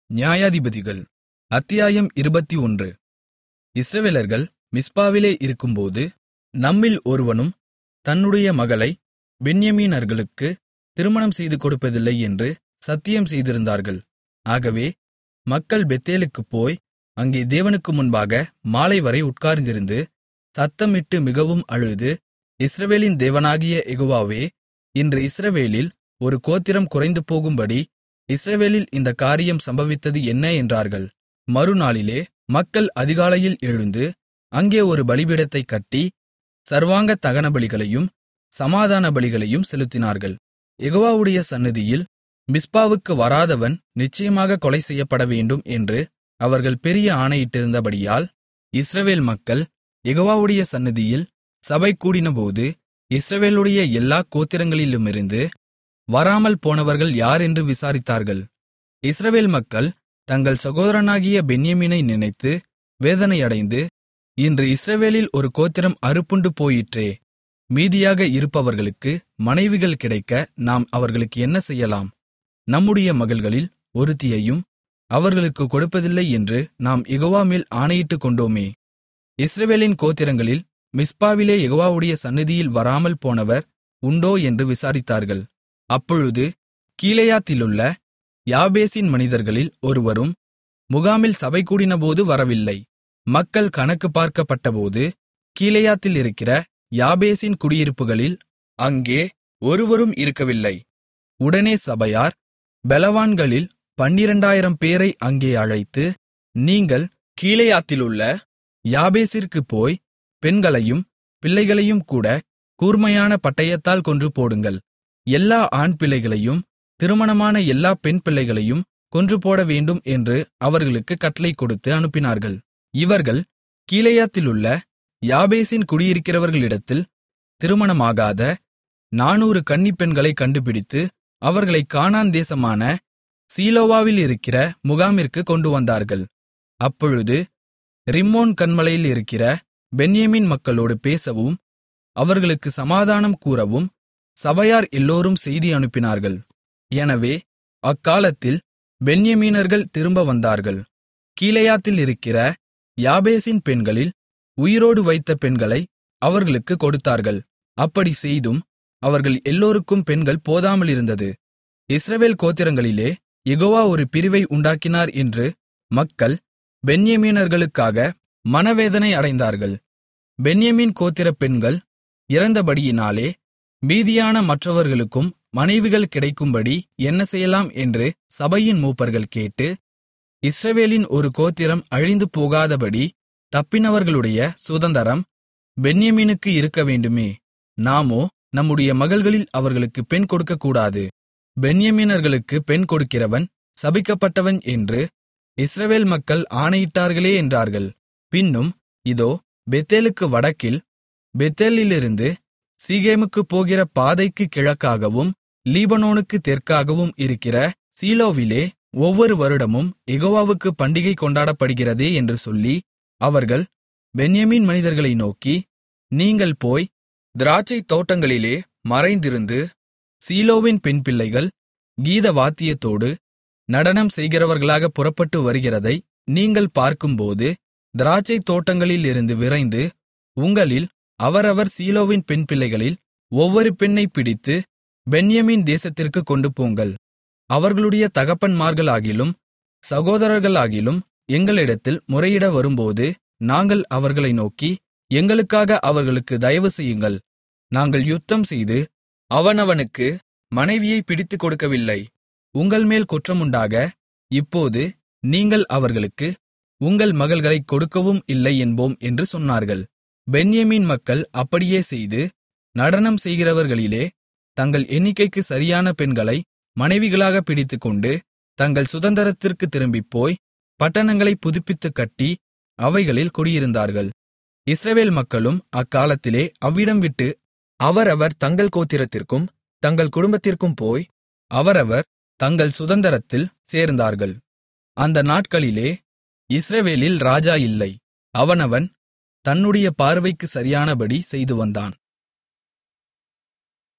நியாயாதிபதிகள் அத்தியாயம் 21. இஸ்ரவேலர்கள் மிஸ்பாவிலே இருக்கும்போது, நம்மில் ஒருவனும் தன்னுடைய மகளை பென்யமீனர்களுக்கு திருமணம் செய்து கொடுப்பதில்லை என்று சத்தியம் செய்திருந்தார்கள். ஆகவே மக்கள் பெத்தேலுக்குப் போய் அங்கே தேவனுக்கு முன்பாக மாலைவரை உட்கார்ந்திருந்து சத்தமிட்டு மிகவும் அழுது, இஸ்ரவேலின் தேவனாகிய யெகோவாவே, இன்று இஸ்ரவேலில் ஒரு கோத்திரம் குறைந்துபோகும்படி இஸ்ரவேலில் இந்தக் காரியம் சம்பவித்தது என்ன என்றார்கள். மறுநாளிலே மக்கள் அதிகாலையில் எழுந்து அங்கே ஒரு பலிபீடத்தைக் கட்டி சர்வாங்க தகனபலிகளையும் சமாதான பலிகளையும் செலுத்தினார்கள். யெகோவாவுடைய சந்நிதியில் மிஸ்பாவுக்கு வராதவன் நிச்சயமாக கொலை செய்யப்படவேண்டும் என்று அவர்கள் பெரிய ஆணையிட்டிருந்தபடியால், இஸ்ரவேல் மக்கள் யெகோவாவுடைய சந்நிதியில் சபை கூடினபோது இஸ்ரவேலுடைய எல்லாக் கோத்திரங்களிலுமிருந்து வராமல் போனவர்கள் யார் என்று விசாரித்தார்கள். இஸ்ரவேல் மக்கள் தங்கள் சகோதரனாகிய பென்யமீனை நினைத்து வேதனையடைந்து, இன்று இஸ்ரவேலில் ஒரு கோத்திரம் அறுப்புண்டு போயிற்றே, மீதியாக இருப்பவர்களுக்கு மனைவிகள் கிடைக்க நாம் அவர்களுக்கு என்ன செய்யலாம்? நம்முடைய மகள்களில் ஒருத்தியையும் அவர்களுக்குக் கொடுப்பதில்லை என்று நாம் யெகோவா மேல் ஆணையிட்டுக் கொண்டோமே. இஸ்ரவேலின் கோத்திரங்களில் மிஸ்பாவிலே யெகோவாவுடைய சந்நிதியில் வராமல் போனவர் உண்டோ என்று விசாரித்தார்கள். அப்பொழுது கீலேயாத்திலுள்ள யாபேசின் மனிதர்களில் ஒருவரும் முகாமில் சபை கூடினபோது வரவில்லை. மக்கள் கணக்கு பார்க்கப்பட்டபோது கீலேயாத்திலிருக்கிற யாபேசின் குடியிருப்புகளில் அங்கே ஒருவரும் இருக்கவில்லை. உடனே சபையார் பெலவான்களில் 12,000 பேரை அங்கே அழைத்து, நீங்கள் கீலேயாத்திலுள்ள யாபேசிற்குப் போய் பெண்களையும் பிள்ளைகளையும் கூட கூர்மையான பட்டயத்தால் கொன்று போடுங்கள். எல்லா ஆண் பிள்ளைகளையும் திருமணமான எல்லா பெண் பிள்ளைகளையும் கொன்றுபோட வேண்டும் என்று அவர்களுக்குக் கட்டளை கொடுத்து அனுப்பினார்கள். இவர்கள் கீலேயாத்திலுள்ள யாபேசின் குடியிருக்கிறவர்களிடத்தில் திருமணமாகாத 400 கன்னிப்பெண்களைக் கண்டுபிடித்து அவர்களைக் கானான் தேசமான சீலோவாவிலிருக்கிற முகாமிற்குக் கொண்டுவந்தார்கள். அப்பொழுது ரிம்மோன் கன்மலையில் இருக்கிற பென்யமீன் மக்களோடு பேசவும் அவர்களுக்கு சமாதானம் கூறவும் சபையார் எல்லோரும் செய்தி அனுப்பினார்கள். எனவே அக்காலத்தில் பென்யமீனர்கள் திரும்ப வந்தார்கள். கீலேயாத்தில் இருக்கிற யாபேசின் பெண்களில் உயிரோடு வைத்த பெண்களை அவர்களுக்குக் கொடுத்தார்கள். அப்படி செய்தும் அவர்கள் எல்லோருக்கும் பெண்கள் போதாமலிருந்தது. இஸ்ரவேல் கோத்திரங்களிலே யெகோவா ஒரு பிரிவை உண்டாக்கினார் என்று மக்கள் பென்யமீனர்களுக்காக மனவேதனை அடைந்தார்கள். பென்யமீன் கோத்திர பெண்கள் இறந்தபடியினாலே மீதியான மற்றவர்களுக்கும் மனைவிகள் கிடைக்கும்படி என்ன செய்யலாம் என்று சபையின் மூப்பர்கள் கேட்டு, இஸ்ரவேலின் ஒரு கோத்திரம் அழிந்து போகாதபடி தப்பினவர்களுடைய சுதந்தரம் பென்யமீனுக்கு இருக்கவேண்டுமே, நாமோ நம்முடைய மகள்களில் அவர்களுக்கு பெண் கொடுக்கக்கூடாது. பென்யமீனர்களுக்கு பெண் கொடுக்கிறவன் சபிக்கப்பட்டவன் என்று இஸ்ரவேல் மக்கள் ஆணையிட்டார்களே என்றார்கள். பின்னும் இதோ, பெத்தேலுக்கு வடக்கில் பெத்தேலிலிருந்து சீகேமுக்குப் போகிற பாதைக்குக் கிழக்காகவும் லீபனோனுக்குத் தெற்காகவும் இருக்கிற சீலோவிலே ஒவ்வொரு வருடமும் யெகோவாவுக்குப் பண்டிகை கொண்டாடப்படுகிறதே என்று சொல்லி, அவர்கள் பென்யமீன் மனிதர்களை நோக்கி, நீங்கள் போய் திராட்சைத் தோட்டங்களிலே மறைந்திருந்து சீலோவின் பெண்பிள்ளைகள் கீத வாத்தியத்தோடு நடனம் செய்கிறவர்களாக புறப்பட்டு வருகிறதை நீங்கள் பார்க்கும்போது, திராட்சைத் தோட்டங்களிலிருந்து விரைந்து உங்களில் அவரவர் சீலோவின் பெண்பிள்ளைகளில் ஒவ்வொரு பெண்ணைப் பிடித்து பென்யமீன் தேசத்திற்குக் கொண்டுபோங்கள். அவர்களுடைய தகப்பன்மார்களாகிலும் சகோதரர்களாகிலும் எங்களிடத்தில் முறையிட வரும்போது நாங்கள் அவர்களை நோக்கி, எங்களுக்காக அவர்களுக்கு தயவு செய்யுங்கள், நாங்கள் யுத்தம் செய்து அவனவனுக்கு மனைவியை பிடித்துக் கொடுக்கவில்லை, உங்கள்மேல் குற்றமுண்டாக இப்போது நீங்கள் அவர்களுக்கு உங்கள் மகள்களைக் கொடுக்கவும் இல்லை என்போம் என்று சொன்னார்கள். பென்யமீன் மக்கள் அப்படியே செய்து, நடனம் செய்கிறவர்களிலே தங்கள் எண்ணிக்கைக்கு சரியான பெண்களை மனைவிகளாகப் பிடித்துக்கொண்டு தங்கள் சுதந்தரத்திற்குத் திரும்பிப்போய் பட்டணங்களைப் புதுப்பித்துக் கட்டி அவைகளில் குடியிருந்தார்கள். இஸ்ரவேல் மக்களும் அக்காலத்திலே அவ்விடம் விட்டு அவரவர் தங்கள் கோத்திரத்திற்கும் தங்கள் குடும்பத்திற்கும் போய் அவரவர் தங்கள் சுதந்தரத்தில் சேர்ந்தார்கள். அந்த நாட்களிலே இஸ்ரவேலில் ராஜா இல்லை. அவனவன் தன்னுடைய பார்வைக்கு சரியானபடி செய்து வந்தான்.